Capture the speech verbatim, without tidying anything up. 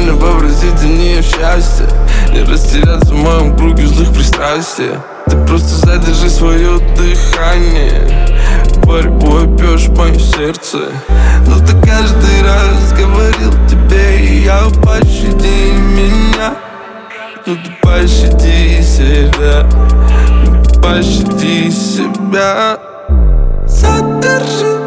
невольно вообразить за нее счастье, не растеряться в моем круге злых пристрастий. Ты просто задержи свое дыхание, борьбой пьешь мое сердце. Но ты каждый раз говорил тебе, и я пощади меня. Ну ты пощади себя, ну ты пощади себя. Задержи